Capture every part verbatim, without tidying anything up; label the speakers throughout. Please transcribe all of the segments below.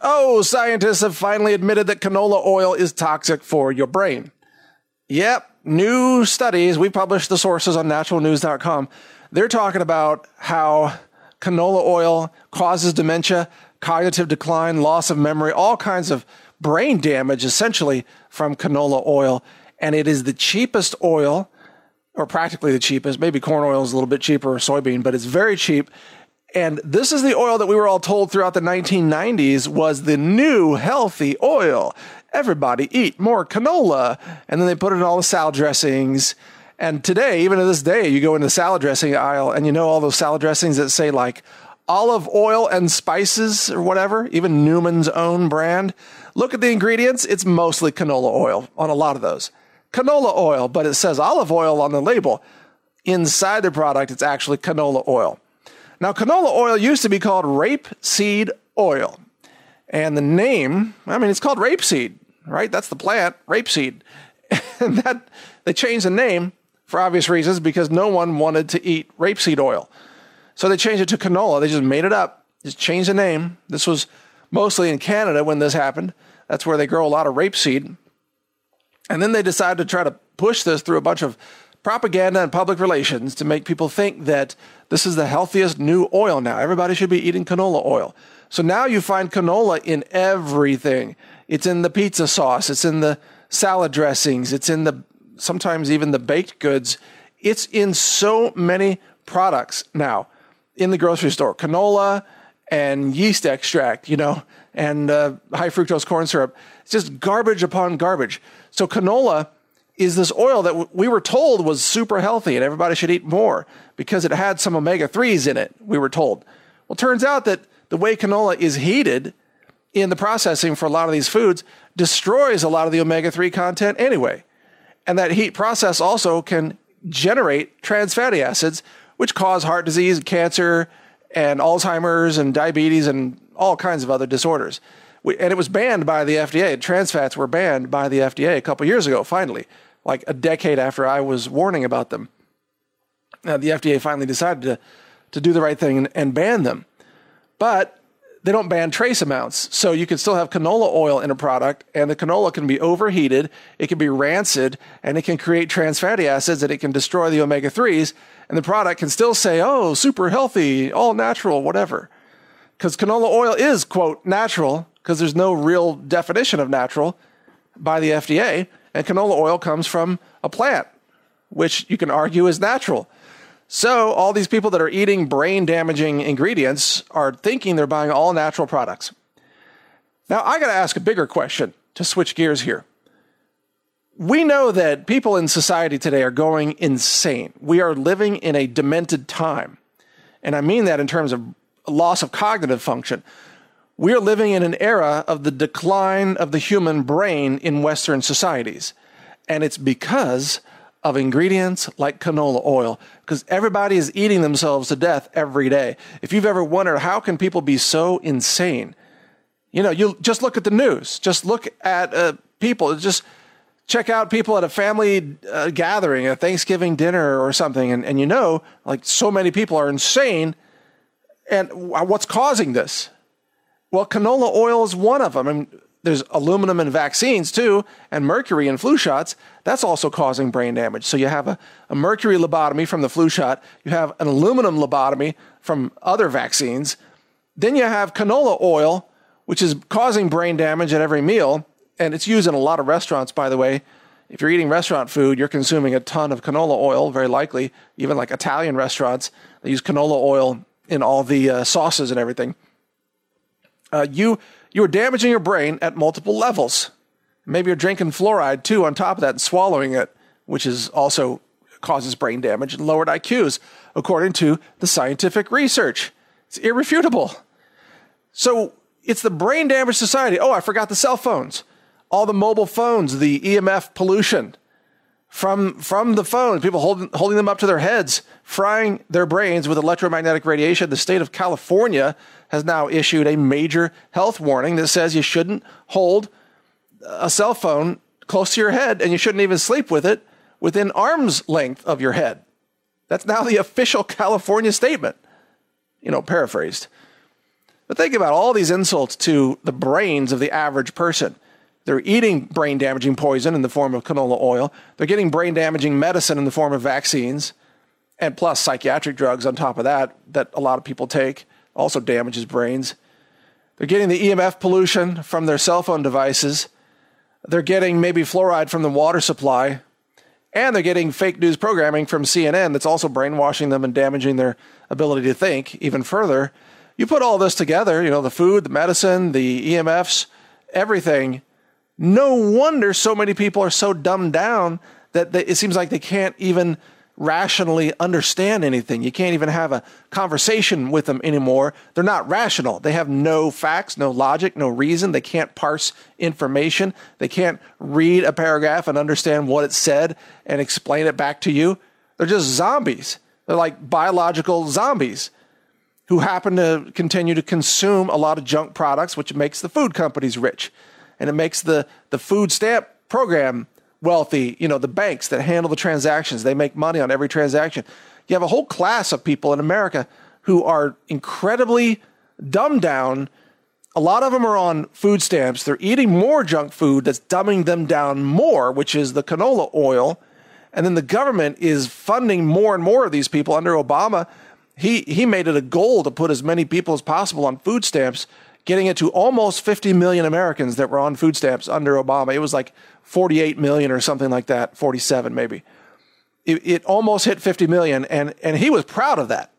Speaker 1: Oh, scientists have finally admitted that canola oil is toxic for your brain. Yep, new studies. We published the sources on natural news dot com. They're talking about how canola oil causes dementia, cognitive decline, loss of memory, all kinds of brain damage, essentially, from canola oil. And it is the cheapest oil, or practically the cheapest. Maybe corn oil is a little bit cheaper, or soybean, but it's very cheap. And this is the oil that we were all told throughout the nineteen nineties was the new healthy oil. Everybody eat more canola. And then they put it in all the salad dressings. And today, even to this day, you go in the salad dressing aisle and you know all those salad dressings that say like olive oil and spices or whatever, even Newman's own brand. Look at the ingredients. It's mostly canola oil on a lot of those. Canola oil, but it says olive oil on the label. Inside the product, it's actually canola oil. Now, canola oil used to be called rapeseed oil. And the name, I mean, it's called rapeseed, right? That's the plant, rapeseed. And that they changed the name for obvious reasons because no one wanted to eat rapeseed oil. So they changed it to canola. They just made it up, just changed the name. This was mostly in Canada when this happened. That's where they grow a lot of rapeseed. And then they decided to try to push this through a bunch of propaganda and public relations to make people think that this is the healthiest new oil now. Everybody should be eating canola oil. So now you find canola in everything. It's in the pizza sauce. It's in the salad dressings. It's in the, sometimes even the baked goods. It's in so many products now in the grocery store. Canola and yeast extract, you know, and uh, high fructose corn syrup. It's just garbage upon garbage. So canola is this oil that w- we were told was super healthy and everybody should eat more because it had some omega threes in it, we were told. Well, it turns out that the way canola is heated in the processing for a lot of these foods destroys a lot of the omega three content anyway. And that heat process also can generate trans fatty acids, which cause heart disease, cancer, and Alzheimer's and diabetes and all kinds of other disorders. We, and it was banned by the F D A. Trans fats were banned by the F D A a couple years ago, finally, like a decade after I was warning about them. Now, the F D A finally decided to, to do the right thing and, and ban them. But they don't ban trace amounts. So you can still have canola oil in a product, and the canola can be overheated, it can be rancid, and it can create trans fatty acids, and it can destroy the omega threes, and the product can still say, oh, super healthy, all natural, whatever. Because canola oil is, quote, natural, because there's no real definition of natural by the F D A, and canola oil comes from a plant, which you can argue is natural. So all these people that are eating brain-damaging ingredients are thinking they're buying all natural products. Now, I got to ask a bigger question to switch gears here. We know that people in society today are going insane. We are living in a demented time. And I mean that in terms of loss of cognitive function. We are living in an era of the decline of the human brain in Western societies. And it's because of ingredients like canola oil, because everybody is eating themselves to death every day. If you've ever wondered, how can people be so insane? You know, you just look at the news. Just look at uh, people. Just check out people at a family uh, gathering, a Thanksgiving dinner or something, and, and you know, like so many people are insane. And what's causing this? Well, canola oil is one of them. I mean, there's aluminum in vaccines too, and mercury in flu shots. That's also causing brain damage. So you have a, a mercury lobotomy from the flu shot. You have an aluminum lobotomy from other vaccines. Then you have canola oil, which is causing brain damage at every meal. And it's used in a lot of restaurants, by the way. If you're eating restaurant food, you're consuming a ton of canola oil, very likely. Even like Italian restaurants, they use canola oil in all the uh, sauces and everything. Uh, you you are damaging your brain at multiple levels. Maybe you're drinking fluoride too on top of that and swallowing it, which is also causes brain damage and lowered I Qs, according to the scientific research. It's irrefutable. So it's the brain damage society. Oh, I forgot the cell phones. All the mobile phones, the E M F pollution from from the phone, people holding holding them up to their heads, frying their brains with electromagnetic radiation. The state of California has now issued a major health warning that says you shouldn't hold a cell phone close to your head, and you shouldn't even sleep with it within arm's length of your head. That's now the official California statement, you know, paraphrased. But think about all these insults to the brains of the average person. They're eating brain-damaging poison in the form of canola oil. They're getting brain-damaging medicine in the form of vaccines, and plus psychiatric drugs on top of that, that a lot of people take, also damages brains. They're getting the E M F pollution from their cell phone devices. They're getting maybe fluoride from the water supply. And they're getting fake news programming from C N N that's also brainwashing them and damaging their ability to think even further. You put all this together, you know, the food, the medicine, the E M Fs, everything. No wonder so many people are so dumbed down that they, it seems like they can't even rationally understand anything. You can't even have a conversation with them anymore. They're not rational. They have no facts, no logic, no reason. They can't parse information. They can't read a paragraph and understand what it said and explain it back to you. They're just zombies. They're like biological zombies who happen to continue to consume a lot of junk products, which makes the food companies rich. And it makes the, the food stamp program wealthy. You know, the banks that handle the transactions, they make money on every transaction. You have a whole class of people in America who are incredibly dumbed down. A lot of them are on food stamps. They're eating more junk food that's dumbing them down more, which is the canola oil. And then the government is funding more and more of these people. Under Obama, he, he made it a goal to put as many people as possible on food stamps, getting it to almost fifty million Americans that were on food stamps under Obama. It was like forty-eight million or something like that, forty-seven maybe. It, it almost hit fifty million, and, and he was proud of that.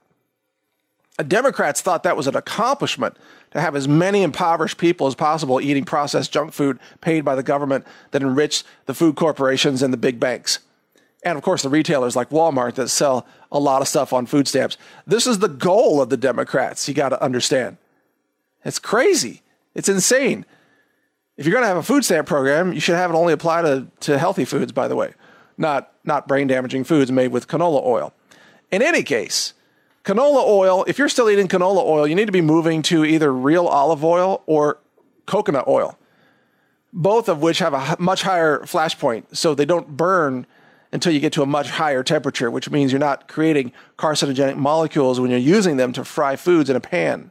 Speaker 1: Democrats thought that was an accomplishment, to have as many impoverished people as possible eating processed junk food paid by the government that enriched the food corporations and the big banks. And of course, the retailers like Walmart that sell a lot of stuff on food stamps. This is the goal of the Democrats, you got to understand. It's crazy. It's insane. If you're going to have a food stamp program, you should have it only apply to, to healthy foods, by the way, not, not brain-damaging foods made with canola oil. In any case, canola oil, if you're still eating canola oil, you need to be moving to either real olive oil or coconut oil, both of which have a much higher flash point, so they don't burn until you get to a much higher temperature, which means you're not creating carcinogenic molecules when you're using them to fry foods in a pan.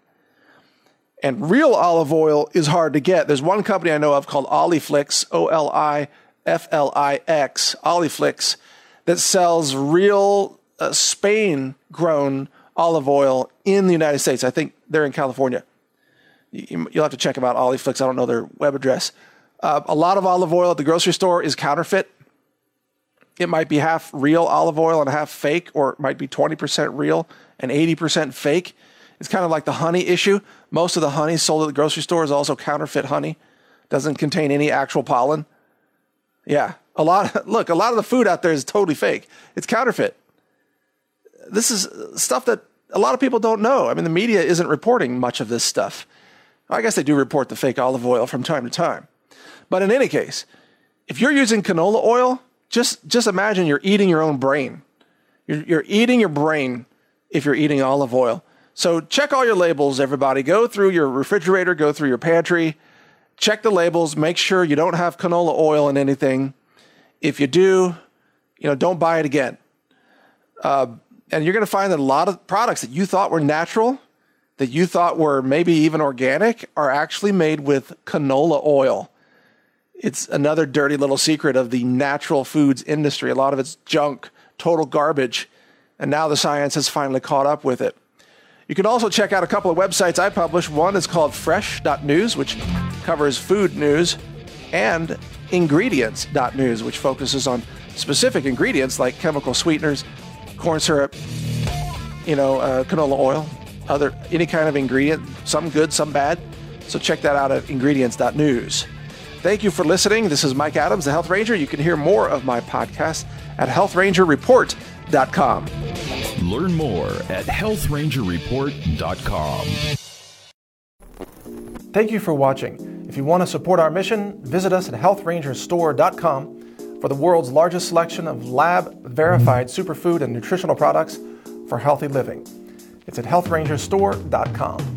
Speaker 1: And real olive oil is hard to get. There's one company I know of called Oliflix, O L I F L I X, Oliflix, that sells real uh, Spain-grown olive oil in the United States. I think they're in California. You, you'll have to check them out, Oliflix. I don't know their web address. Uh, a lot of olive oil at the grocery store is counterfeit. It might be half real olive oil and half fake, or it might be twenty percent real and eighty percent fake. It's kind of like the honey issue. Most of the honey sold at the grocery store is also counterfeit honey. Doesn't contain any actual pollen. Yeah, a lot. Look, a lot of the food out there is totally fake. It's counterfeit. This is stuff that a lot of people don't know. I mean, the media isn't reporting much of this stuff. I guess they do report the fake olive oil from time to time. But in any case, if you're using canola oil, just, just imagine you're eating your own brain. You're, you're eating your brain if you're eating olive oil. So check all your labels, everybody. Go through your refrigerator, go through your pantry, check the labels, make sure you don't have canola oil in anything. If you do, you know, don't buy it again. Uh, and you're going to find that a lot of products that you thought were natural, that you thought were maybe even organic, are actually made with canola oil. It's another dirty little secret of the natural foods industry. A lot of it's junk, total garbage, and now the science has finally caught up with it. You can also check out a couple of websites I publish. One is called fresh dot news, which covers food news, and ingredients dot news, which focuses on specific ingredients like chemical sweeteners, corn syrup, you know, uh, canola oil, other any kind of ingredient, some good, some bad. So check that out at ingredients dot news. Thank you for listening. This is Mike Adams, the Health Ranger. You can hear more of my podcast at health ranger report dot com.
Speaker 2: Learn more at health ranger report dot com.
Speaker 1: Thank you for watching. If you want to support our mission, visit us at health ranger store dot com for the world's largest selection of lab-verified superfood and nutritional products for healthy living. It's at health ranger store dot com.